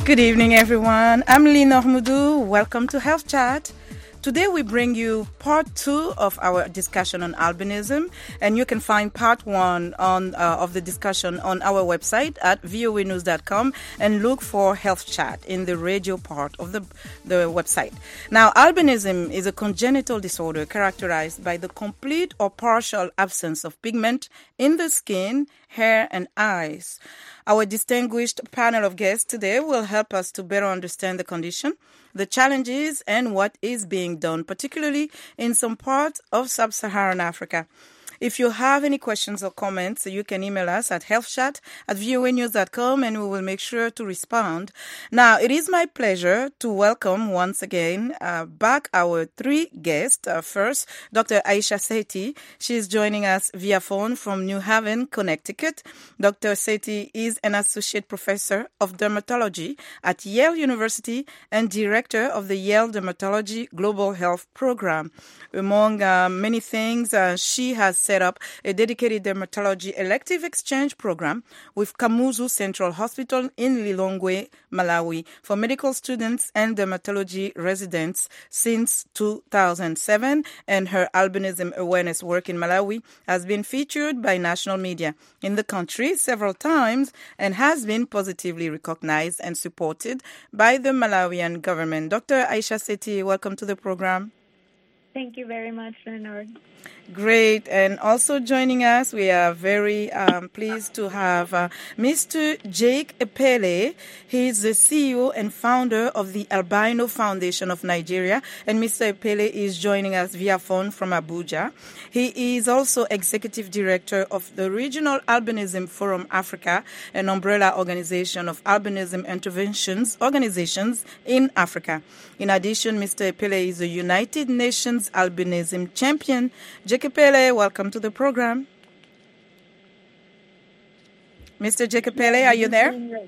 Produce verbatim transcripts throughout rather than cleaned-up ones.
Good evening, everyone. I'm Lina Hormoudou. Welcome to Health Chat. Today we bring you part two of our discussion on albinism, and you can find part one on uh, of the discussion on our website at voa news dot com and look for Health Chat in the radio part of the, the website. Now, albinism is a congenital disorder characterized by the complete or partial absence of pigment in the skin, hair, and eyes. Our distinguished panel of guests today will help us to better understand the condition, the challenges, and what is being done, particularly in some parts of sub-Saharan Africa. If you have any questions or comments, you can email us at healthchat at voa news dot com and we will make sure to respond. Now, it is my pleasure to welcome once again uh, back our three guests. Uh, first, Doctor Aisha Sethi. She is joining us via phone from New Haven, Connecticut. Doctor Sethi is an associate professor of dermatology at Yale University and director of the Yale Dermatology Global Health Program. Among uh, many things, uh, she has set up a dedicated dermatology elective exchange program with Kamuzu Central Hospital in Lilongwe, Malawi, for medical students and dermatology residents since two thousand seven, and her albinism awareness work in Malawi has been featured by national media in the country several times and has been positively recognized and supported by the Malawian government. Doctor Aisha Sethi, welcome to the program. Thank you very much, Leonard. Great. And also joining us, we are very um, pleased to have uh, Mister Jake Epele. He is the C E O and founder of the Albino Foundation of Nigeria. And Mister Epele is joining us via phone from Abuja. He is also executive director of the Regional Albinism Forum Africa, an umbrella organization of albinism interventions organizations in Africa. In addition, Mister Epele is a United Nations albinism champion. Jake Epele, welcome to the program. Mister Jake Epele, are you there?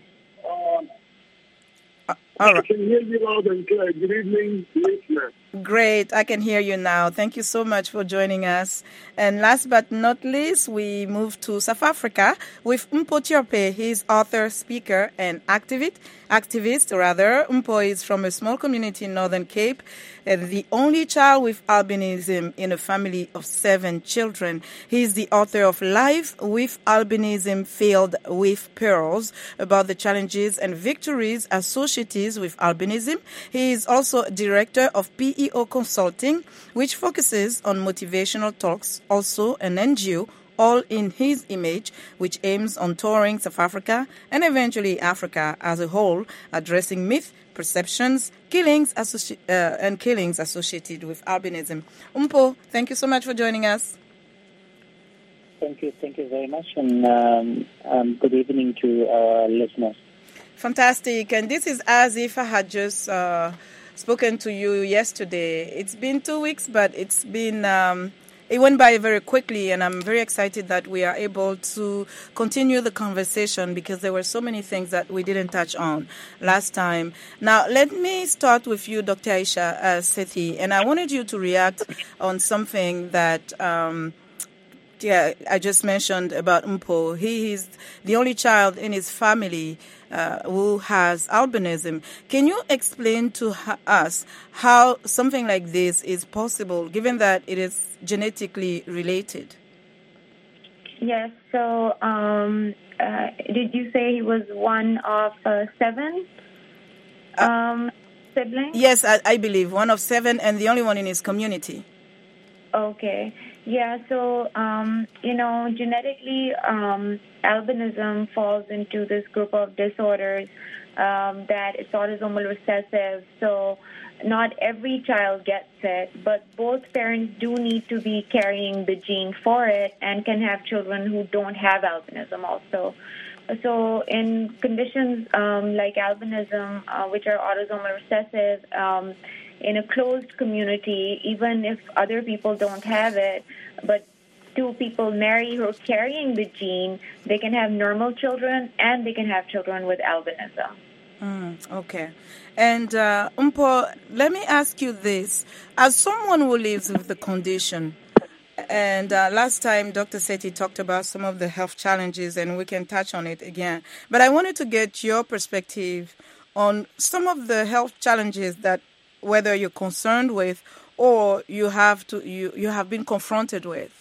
Uh, all right. I can hear you loud and clear. Good evening, listeners. Great. I can hear you now. Thank you so much for joining us. And last but not least, we move to South Africa with Mpho Tjorpe. He's author, speaker, and activist. Activist, rather. Mpho is from a small community in Northern Cape, and the only child with albinism in a family of seven children. He's the author of Life with Albinism Filled with Pearls, about the challenges and victories associated with albinism. He is also director of P E O Consulting, which focuses on motivational talks, also an N G O, all in his image, which aims on touring South Africa and eventually Africa as a whole, addressing myth, perceptions, killings, associ- uh, and killings associated with albinism. Mpho, thank you so much for joining us. Thank you, thank you very much, and um, um, good evening to our listeners. Fantastic, and this is as if I had just uh, spoken to you yesterday. It's been two weeks, but it's been um, it went by very quickly, and I'm very excited that we are able to continue the conversation because there were so many things that we didn't touch on last time. Now, let me start with you, Doctor Aisha uh, Sethi, and I wanted you to react on something that um, yeah, I just mentioned about Mpho. He is the only child in his family uh, who has albinism. Can you explain to ha- us how something like this is possible, given that it is genetically related? Yes, so um, uh, did you say he was one of uh, seven um, siblings? Yes, I, I believe one of seven and the only one in his community. Okay. Yeah, so, um, you know, genetically, um, albinism falls into this group of disorders um, that it's autosomal recessive. So not every child gets it, but both parents do need to be carrying the gene for it and can have children who don't have albinism also. So in conditions um, like albinism, uh, which are autosomal recessive, um, in a closed community, even if other people don't have it, but two people marry who are carrying the gene, they can have normal children and they can have children with albinism. Mm, okay. And uh, Mpho, let me ask you this. As someone who lives with the condition, and uh, last time Doctor Sethi talked about some of the health challenges, and we can touch on it again. But I wanted to get your perspective on some of the health challenges that whether you're concerned with or you have to you, you have been confronted with.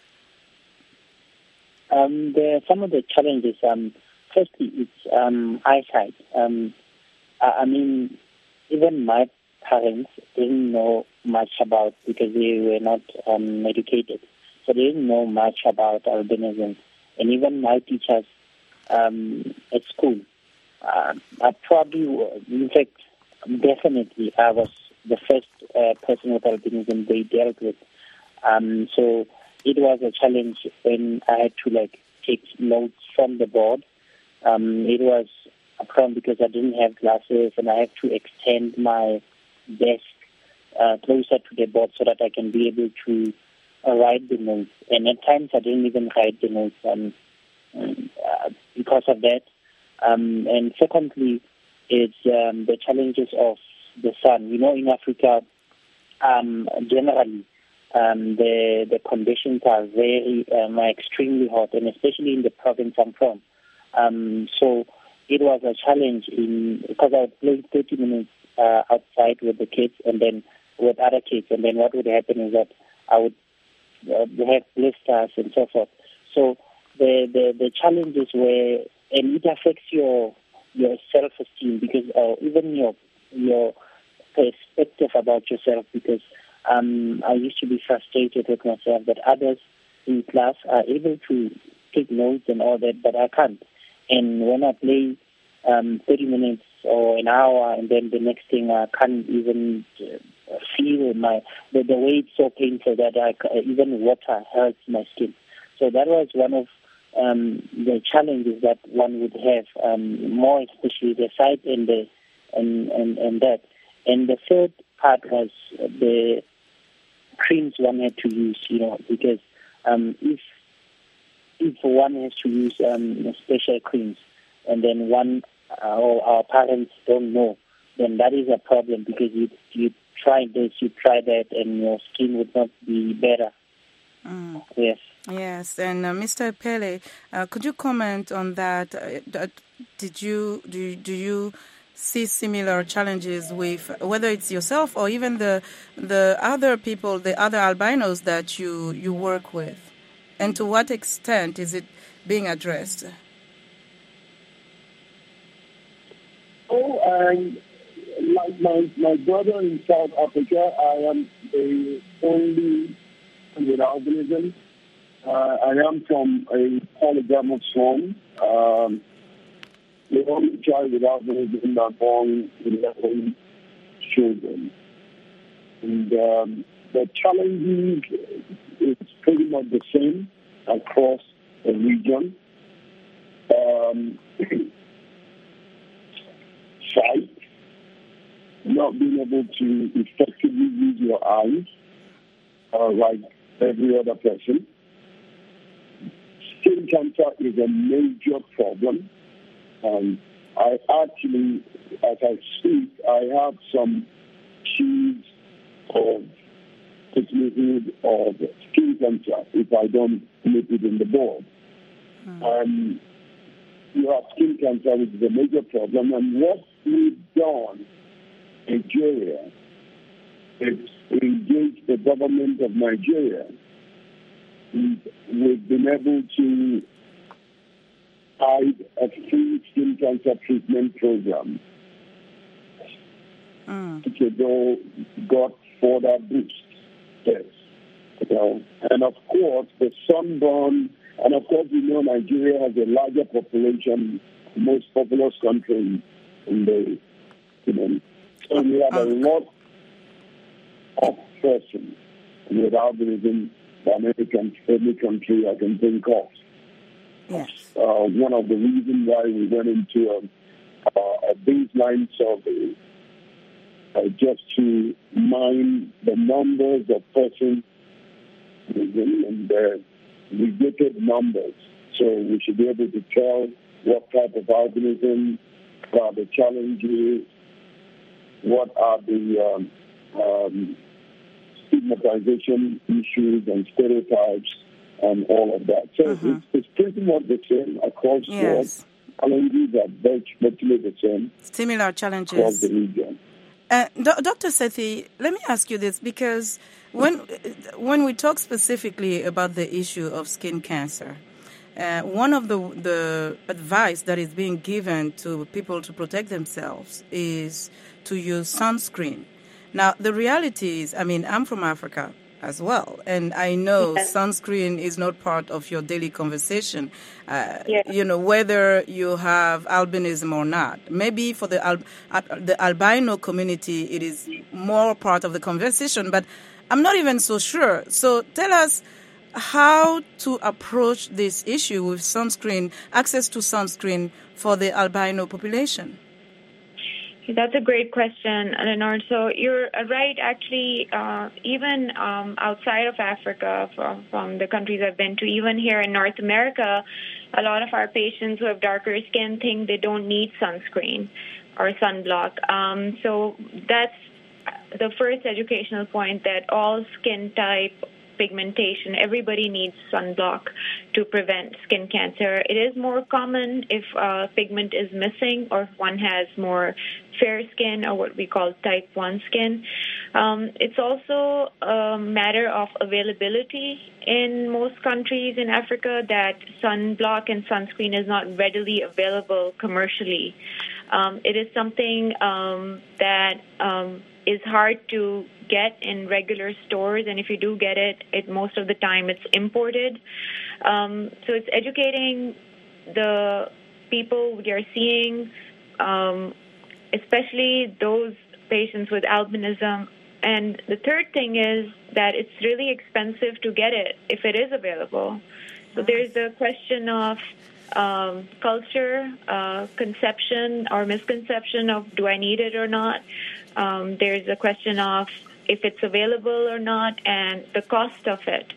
Um, there are some of the challenges. Um, firstly, it's um, eyesight. Um, I, I mean, even my parents didn't know much about because they were not um, educated, so they didn't know much about albinism. And even my teachers um, at school, uh, I probably, in fact, definitely, I was the first uh, person with albinism they dealt with. Um, so it was a challenge when I had to like take notes from the board. Um, it was a problem because I didn't have glasses and I had to extend my desk uh, closer to the board so that I can be able to uh, write the notes. And at times I didn't even write the notes um, uh, because of that. Um, and secondly, it's um, the challenges of the sun. You know, in Africa, um, generally, Um, the the conditions are very um, are extremely hot, and especially in the province I'm from. Um, so it was a challenge in because I would play thirty minutes uh, outside with the kids, and then with other kids, and then what would happen is that I would uh, have blisters and so forth. So the the the challenges were, and it affects your your self esteem because uh, even your your perspective about yourself because. Um, I used to be frustrated with myself that others in class are able to take notes and all that, but I can't. And when I play um, thirty minutes or an hour, and then the next thing I can't even uh, feel my the, the way it's so painful that I, even water hurts my skin. So that was one of um, the challenges that one would have, um, more especially the sight and the and, and and that. And the third part was the creams one had to use, you know, because um, if if one has to use um, special creams and then one uh, or our parents don't know, then that is a problem because you you try this, you try that, and your skin would not be better. Mm. Yes. Yes, and uh, Mister Pele, uh, could you comment on that? Uh, did you do you, do you see similar challenges with whether it's yourself or even the the other people, the other albinos that you, you work with? And to what extent is it being addressed? Oh, um, like my, my brother in South Africa, I am the only with albinism. Uh, I am from a polygamous home. Um, the only child with albinism among eleven children. And um, the challenge is pretty much the same across the region. Um, sight, not being able to effectively use your eyes uh, like every other person. Skin cancer is a major problem. Um, I actually, as I speak, I have some sheets of technically of skin cancer if I don't nip it in the board. Mm. Um, you have skin cancer, which is a major problem. And what we've done in Nigeria is engage the government of Nigeria. We've been able to provide a free skin cancer treatment program. Mm. Which got further boost. Yes. You know, and of course, the sunburn, and of course, we know Nigeria has a larger population, the most populous country in the, you know, so we have a lot of persons with albinism than any country, any country I can think of. Yes. Uh, one of the reasons why we went into a, a baseline survey uh, just to mine the numbers of persons and the related numbers. So we should be able to tell what type of albinism, what are the challenges, what are the um, um, stigmatization issues and stereotypes and all of that. So uh-huh. it's, it's pretty much the same across yes. board. challenges are virtually the same. Similar challenges across the region. Uh, Do- Doctor Sethi, let me ask you this, because when when we talk specifically about the issue of skin cancer, uh, one of the the advice that is being given to people to protect themselves is to use sunscreen. Now, the reality is, I mean, I'm from Africa as well, and I know yes. sunscreen is not part of your daily conversation, uh, yes. you know, whether you have albinism or not. Maybe for the al- the albino community, it is more part of the conversation, but I'm not even so sure. So tell us how to approach this issue with sunscreen, access to sunscreen for the albino population. That's a great question, Leonard. So you're right. Actually, uh, even um, outside of Africa, from, from the countries I've been to, even here in North America, a lot of our patients who have darker skin think they don't need sunscreen or sunblock. Um, so that's the first educational point, that all skin type, pigmentation, everybody needs sunblock to prevent skin cancer. It is more common if uh, pigment is missing, or if one has more fair skin, or what we call type one skin. Um, it's also a matter of availability in most countries in Africa, that sunblock and sunscreen is not readily available commercially. Um, it is something um, that um, is hard to get in regular stores, and if you do get it, it most of the time it's imported. Um, so it's educating the people we are seeing, um, especially those patients with albinism. And the third thing is that it's really expensive to get it if it is available. So there's a question of um, culture, uh, conception or misconception of do I need it or not. Um, there's a question of if it's available or not, and the cost of it.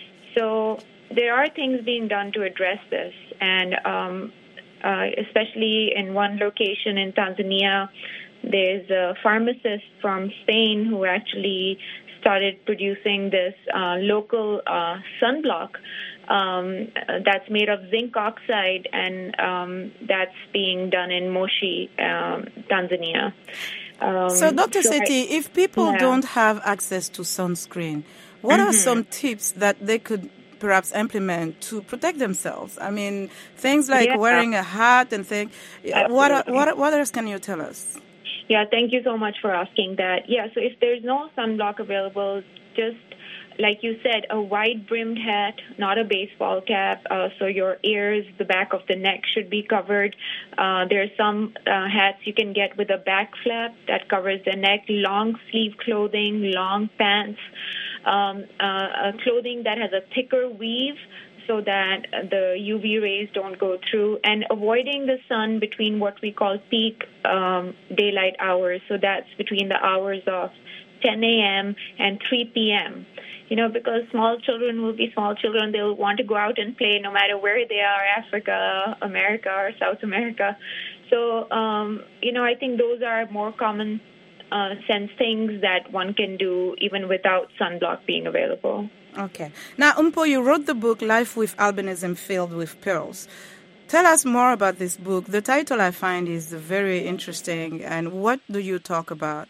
So there are things being done to address this, and um, uh, especially in one location in Tanzania, there's a pharmacist from Spain who actually started producing this uh, local uh, sunblock um, that's made of zinc oxide, and um, that's being done in Moshi, um, Tanzania. Um, so, Doctor so Sethi, I, if people yeah. don't have access to sunscreen, what mm-hmm. are some tips that they could perhaps implement to protect themselves? I mean, things like yeah. wearing a hat and things. What, are, what, what else can you tell us? Yeah, thank you so much for asking that. Yeah, so if there's no sunblock available, just like you said, a wide-brimmed hat, not a baseball cap, uh, so your ears, the back of the neck should be covered. Uh, there are some uh, hats you can get with a back flap that covers the neck, long sleeve clothing, long pants, um, uh, clothing that has a thicker weave so that the U V rays don't go through, and avoiding the sun between what we call peak um, daylight hours. So that's between the hours of ten a.m. and three p.m., you know, because small children will be small children. They'll want to go out and play no matter where they are, Africa, America, or South America. So, um, you know, I think those are more common uh, sense things that one can do even without sunblock being available. Okay. Now, Umpo, you wrote the book Life with Albinism Filled with Pearls. Tell us more about this book. The title, I find, is very interesting. And what do you talk about?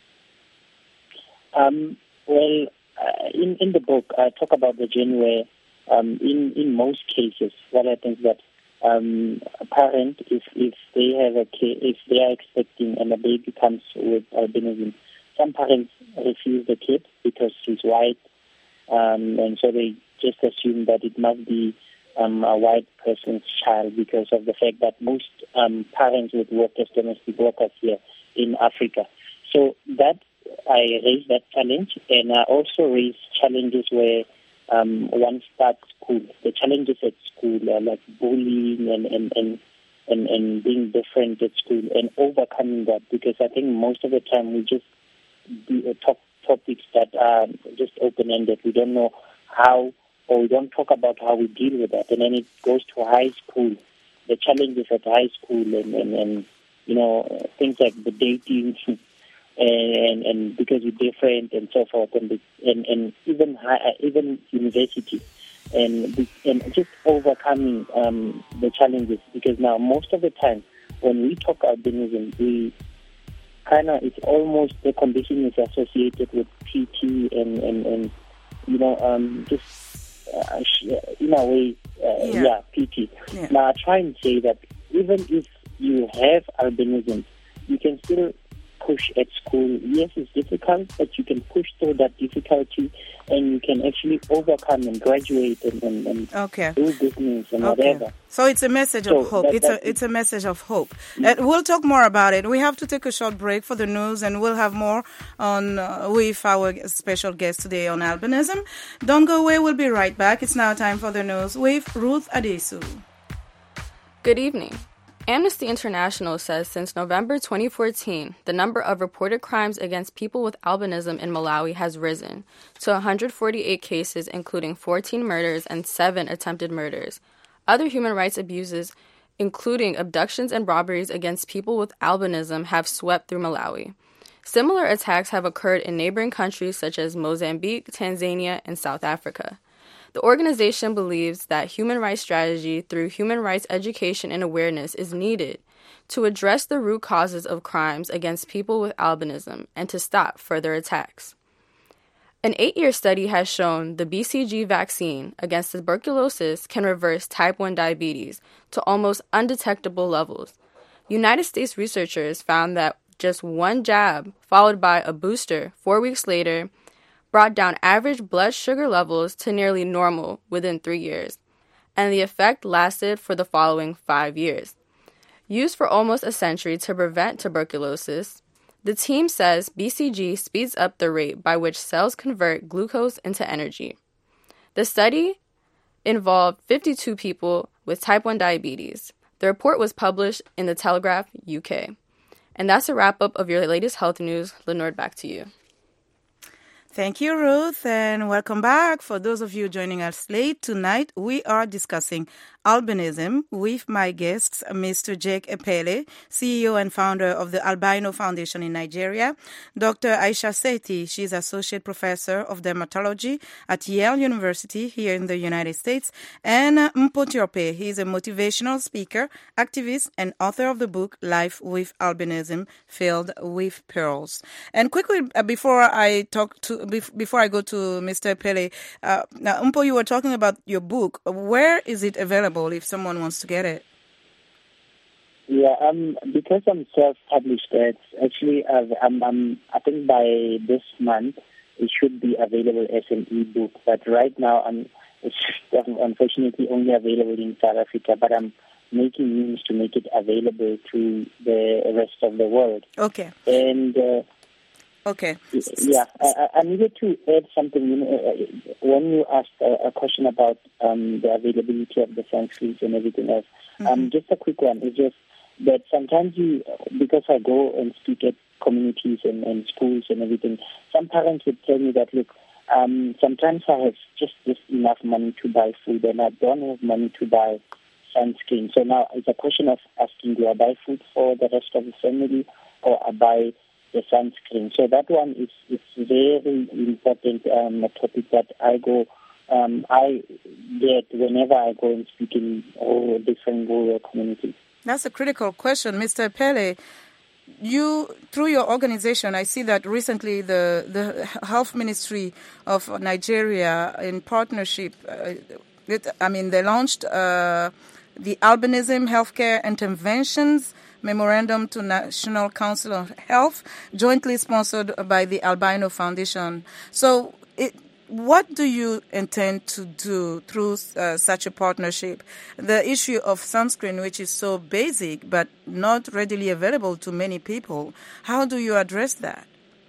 Um, well, uh, in, in the book, I talk about the journey where, um, in, in most cases, what happens that um, a parent, if, if they have a kid, if they are expecting and a baby comes with albinism, some parents refuse the kid because he's white, um, and so they just assume that it must be um, a white person's child because of the fact that most um, parents would work as domestic workers here in Africa. So that I raised that challenge, and I also raised challenges where um, one starts school. The challenges at school are like bullying and, and, and, and, and being different at school and overcoming that, because I think most of the time we just do, uh, talk topics that are just open-ended. We don't know how, or we don't talk about how we deal with that. And then it goes to high school, the challenges at high school, and, and, and you know, things like the dating, and, and because you're different and so forth, and, and, and even high, even university. and and just overcoming um, the challenges. Because now most of the time when we talk albinism, we kind of, it's almost, the condition is associated with P T and, and, and you know, um, just uh, in a way, uh, yeah. yeah, P T. Yeah. Now I try and say that even if you have albinism, you can still push at school. Yes, it's difficult, but you can push through that difficulty and you can actually overcome and graduate and, and, and okay. do business and okay. whatever. So it's a message so of hope. That, it's a it's a message of hope. Mm-hmm. Uh, we'll talk more about it. We have to take a short break for the news, and we'll have more on uh, with our special guest today on albinism. Don't go away. We'll be right back. It's now time for the news with Ruth Adesu. Good evening. Amnesty International says since November twenty fourteen, the number of reported crimes against people with albinism in Malawi has risen to one hundred forty-eight cases, including fourteen murders and seven attempted murders. Other human rights abuses, including abductions and robberies against people with albinism, have swept through Malawi. Similar attacks have occurred in neighboring countries such as Mozambique, Tanzania, and South Africa. The organization believes that human rights strategy through human rights education and awareness is needed to address the root causes of crimes against people with albinism and to stop further attacks. An eight-year study has shown the B C G vaccine against tuberculosis can reverse type one diabetes to almost undetectable levels. United States researchers found that just one jab, followed by a booster four weeks later, brought down average blood sugar levels to nearly normal within three years, and the effect lasted for the following five years. Used for almost a century to prevent tuberculosis, the team says B C G speeds up the rate by which cells convert glucose into energy. The study involved fifty-two people with type one diabetes. The report was published in The Telegraph, U K. And that's a wrap-up of your latest health news. Lenore, back to you. Thank you, Ruth, and welcome back. For those of you joining us late tonight, we are discussing albinism with my guests, Mister Jake Epele, C E O and founder of the Albino Foundation in Nigeria, Doctor Aisha Sethi, she's Associate Professor of Dermatology at Yale University here in the United States, and Mpo Tiope, he's a motivational speaker, activist, and author of the book Life with Albinism, Filled with Pearls. And quickly, uh, before I talk to, before I go to Mister Epele, uh, now, Mpo, you were talking about your book. Where is it available if someone wants to get it? Yeah, um, because I'm self-published, it's actually, uh, I'm, I'm, I think by this month it should be available as an e-book. But right now, I'm, it's unfortunately only available in South Africa. But I'm making means to make it available to the rest of the world. Okay. And uh, okay. Yeah, I, I needed to add something. You know, when you asked a, a question about um, the availability of the sunscreens and everything else, mm-hmm. um, just a quick one. It's just that sometimes you, because I go and speak at communities and, and schools and everything, some parents would tell me that, look, um, sometimes I have just, just enough money to buy food and I don't have money to buy sunscreen. So now it's a question of asking, do I buy food for the rest of the family or I buy the sunscreen? So that one is it's very important um, a topic that I go, um, I get whenever I go and speak in all different rural communities. That's a critical question, Mister Pele. You, through your organization, I see that recently the, the Health Ministry of Nigeria, in partnership, uh, with, I mean, they launched uh, the Albinism Healthcare Interventions Memorandum to National Council of Health, jointly sponsored by the Albino Foundation. So, it, what do you intend to do through uh, such a partnership? The issue of sunscreen, which is so basic but not readily available to many people, how do you address that?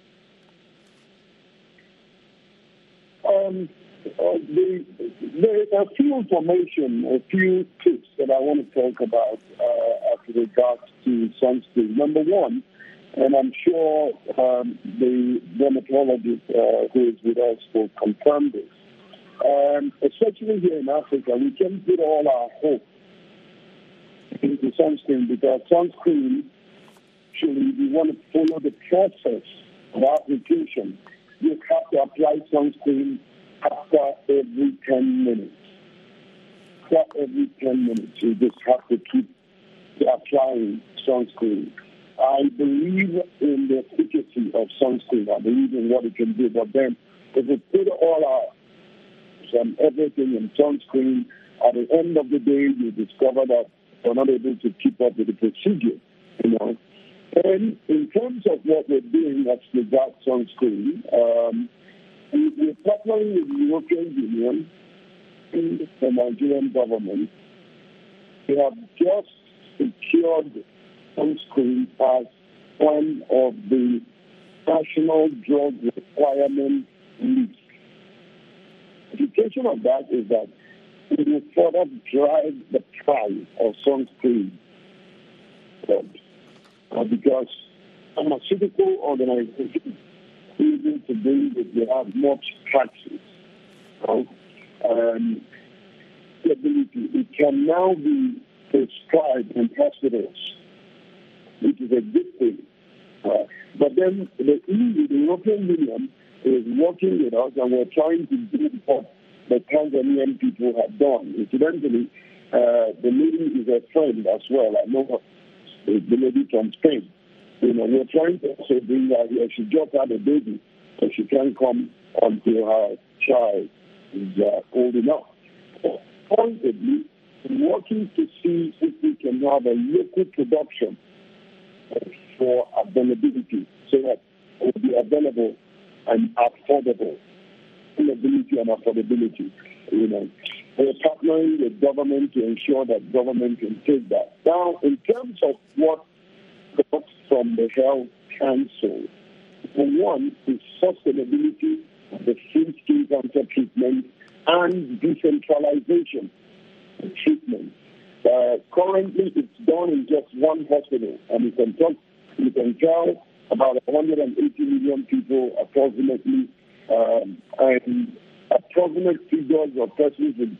Um, uh, the, there are a few information, a few tips that I want to talk about uh, as regards to sunscreen. Number one, and I'm sure um, the dermatologist uh, who is with us will confirm this, um, especially here in Africa, we can put all our hope into sunscreen because sunscreen, actually, we want to follow the process of application. You have to apply sunscreen after every ten minutes. after every ten minutes, you just have to keep applying sunscreen. I believe in the efficacy of sunscreen. I believe in what it can do. But then, if we put all our and everything in sunscreen, at the end of the day, you discover that we're not able to keep up with the procedure, you know. And in terms of what we're doing as regards sunscreen, um, we're partnering with the European Union and the Nigerian government. We have just secured sunscreen as one of the national drug requirement lists. The implication of that is that it will further drive the price of sunscreen uh, because pharmaceutical organizations able to bring that they have much practice. Uh, um, the ability, it can now be prescribed in hospitals, which is a good thing. Uh, but then the E U, the European Union, is working with us, and we're trying to do what the Tanzanian people have done. Incidentally, uh, the lady is a friend as well. I know her, the lady from Spain. You know, we're trying to also bring her here. She just had a baby, so she can't come until her child is uh, old enough. Pointedly, working to see if we can have a local production for availability, so that it will be available and affordable. Availability and affordability. You know, we're partnering with government to ensure that government can take that. Now, in terms of what comes from the Health Council, for one is sustainability, the free skin cancer treatment, and decentralization of treatment. Uh, currently, it's done in just one hospital, and you can talk, you can tell about one hundred eighty million people approximately, um, and approximate figures of persons with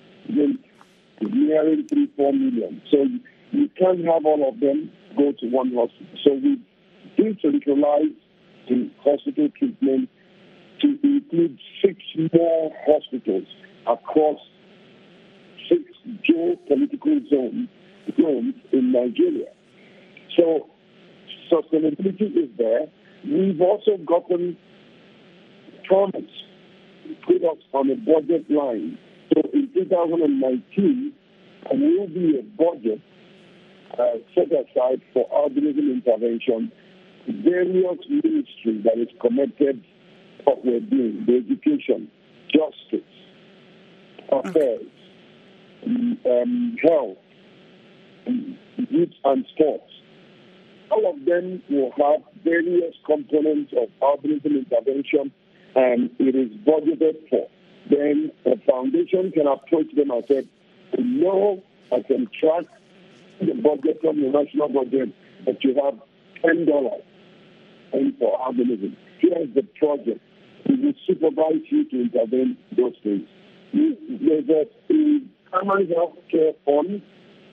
nearing three, four million. So you can't have all of them go to one hospital. So we decentralize the hospital treatment to include six more hospitals across six geopolitical zones, zones in Nigeria. So sustainability is there. We've also gotten promise to put us on a budget line. So in two thousand nineteen, there will be a budget uh, set aside for albinism intervention, various ministries that is connected to what we're doing, the education, justice, affairs, um, health, youth and sports. All of them will have various components of albinism intervention, and it is budgeted for. Then the foundation can approach them and say, no, I can track the budget from the national budget, but you have ten dollars for albinism. Here's the project. We will supervise you to intervene those things. There's a, a primary health care fund.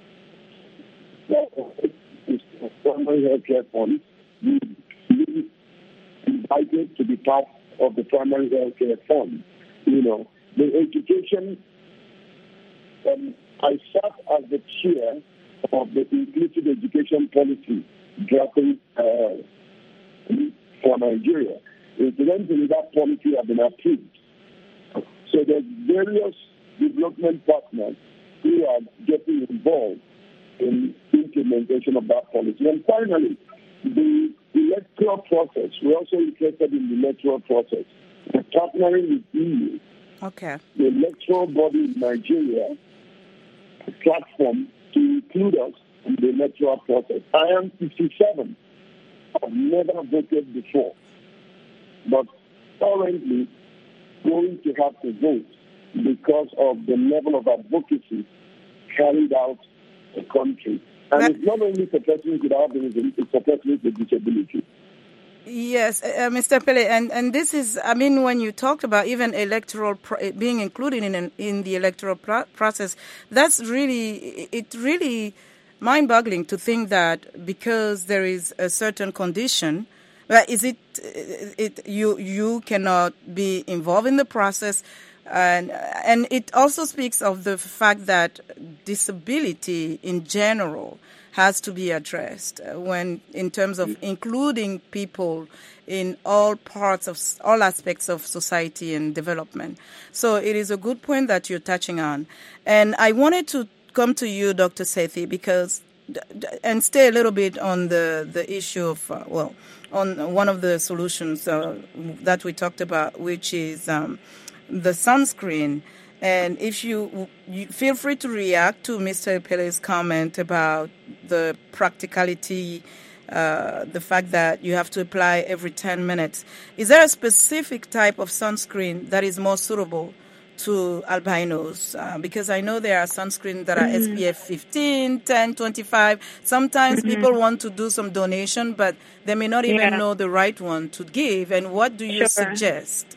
Primary health care fund. We, we invited to be part of the primary health care fund. You know, the education, um, I sat as the chair of the inclusive education policy drafting uh, for Nigeria. Incidentally, that policy has been approved. So there's various development partners who are getting involved in implementation of that policy. And finally, the electoral process. We're also interested in the electoral process. We're partnering with E U. Okay. The electoral body in Nigeria, a platform to include us in the electoral process. I am fifty-seven. I've never voted before. But currently going to have to vote because of the level of advocacy carried out the country. And that, it's not only for persons with albinism, it's for persons with disability. Yes, uh, Mister Pele, and, and this is, I mean, when you talked about even electoral pro- being included in an, in the electoral pro- process, that's really, it really mind-boggling to think that because there is a certain condition, well, is it, it you you cannot be involved in the process And, and it also speaks of the fact that disability in general has to be addressed when, in terms of including people in all parts of all aspects of society and development. So it is a good point that you're touching on. And I wanted to come to you, Doctor Sethi, because and stay a little bit on the, the issue of, uh, well, on one of the solutions uh, that we talked about, which is um, the sunscreen. And if you, you feel free to react to Mister Pele's comment about the practicality, uh, the fact that you have to apply every ten minutes. Is there a specific type of sunscreen that is more suitable to albinos? Uh, because I know there are sunscreens that are mm-hmm. S P F fifteen, ten, twenty-five. Sometimes mm-hmm. people want to do some donation, but they may not even yeah. know the right one to give. And what do you sure. suggest?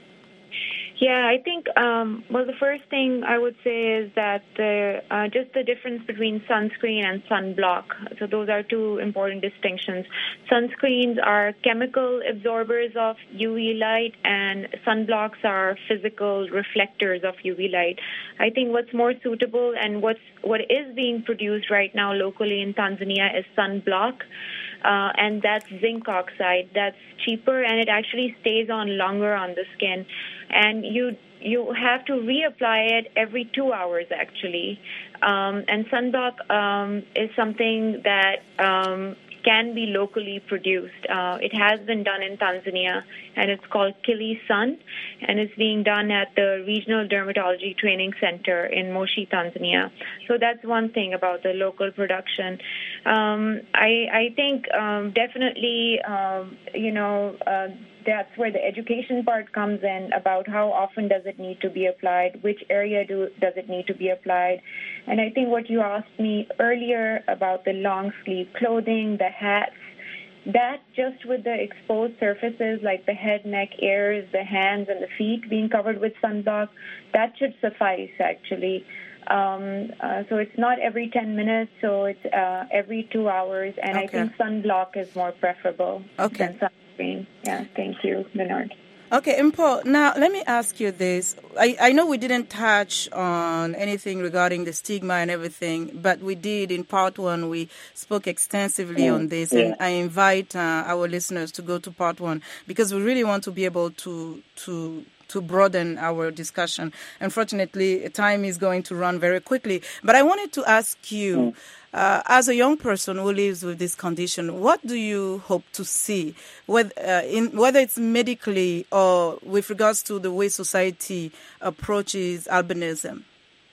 Yeah, I think, um, well, the first thing I would say is that the, uh, just the difference between sunscreen and sunblock. So those are two important distinctions. Sunscreens are chemical absorbers of U V light, and sunblocks are physical reflectors of U V light. I think what's more suitable and what's, what is being produced right now locally in Tanzania is sunblock. Uh, and that's zinc oxide. That's cheaper, and it actually stays on longer on the skin. And you you have to reapply it every two hours, actually. Um, and sunblock um, is something that um, can be locally produced. Uh, it has been done in Tanzania, and it's called Kili Sun, and it's being done at the Regional Dermatology Training Center in Moshi, Tanzania. So that's one thing about the local production. Um, I, I think um, definitely, um, you know, uh, that's where the education part comes in about how often does it need to be applied, which area do, does it need to be applied. And I think what you asked me earlier about the long sleeve clothing, the hats, that just with the exposed surfaces like the head, neck, ears, the hands, and the feet being covered with sunblock, that should suffice actually. Um, uh, so it's not every ten minutes, so it's uh, every two hours, and okay. I think sunblock is more preferable okay. than sunscreen. Yeah, thank you, Bernard. Okay, Mpo, now let me ask you this. I, I know we didn't touch on anything regarding the stigma and everything, but we did in part one. We spoke extensively mm, on this, yeah. and I invite uh, our listeners to go to part one because we really want to be able to to to broaden our discussion. Unfortunately, time is going to run very quickly, but I wanted to ask you, mm. Uh, as a young person who lives with this condition, what do you hope to see, whether, uh, in, whether it's medically or with regards to the way society approaches albinism?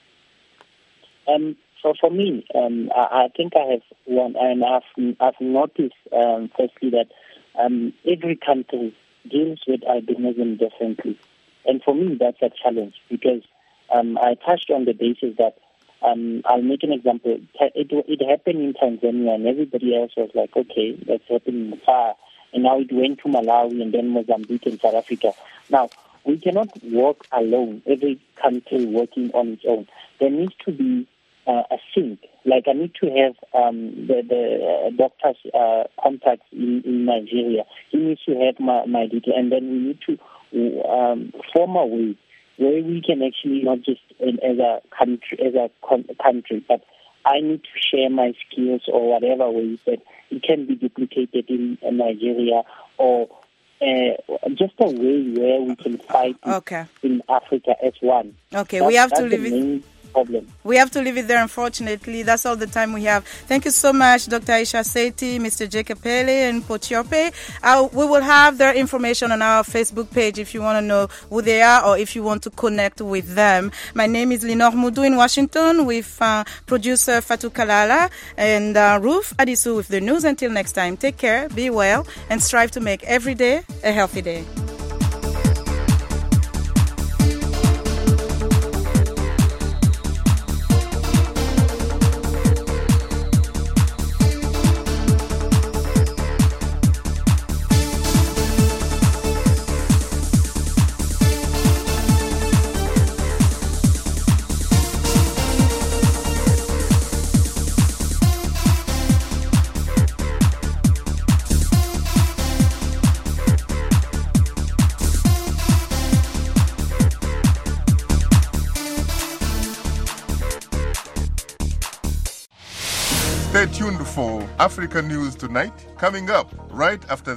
Um, so for me, um, I, I think I have one, and I've, I've noticed, um, firstly, that um, every country deals with albinism differently. And for me, that's a challenge because um, I touched on the basis that Um, I'll make an example. It, it happened in Tanzania, and everybody else was like, okay, that's happening far. And now it went to Malawi and then Mozambique and South Africa. Now, we cannot work alone, every country working on its own. There needs to be uh, a sync. Like I need to have um, the, the uh, doctor's uh, contacts in, in Nigeria. He needs to have my, my detail. And then we need to um, form a way where we can actually not just in, as a country, as a con- country, but I need to share my skills or whatever ways that it can be duplicated in, in Nigeria, or uh, just a way where we can fight okay. in Africa as one. Okay, that's, we have to leave it. Problem. We have to leave it there, unfortunately. That's all the time we have. Thank you so much, Doctor Aisha Sethi, Mister Jacob Pele, and Potiope. Uh, we will have their information on our Facebook page if you want to know who they are or if you want to connect with them. My name is Linor Mudu in Washington with uh, producer Fatou Kalala and uh, Ruth Adisu with the news. Until next time, take care, be well, and strive to make every day a healthy day. tuned for Africa News Tonight, coming up right after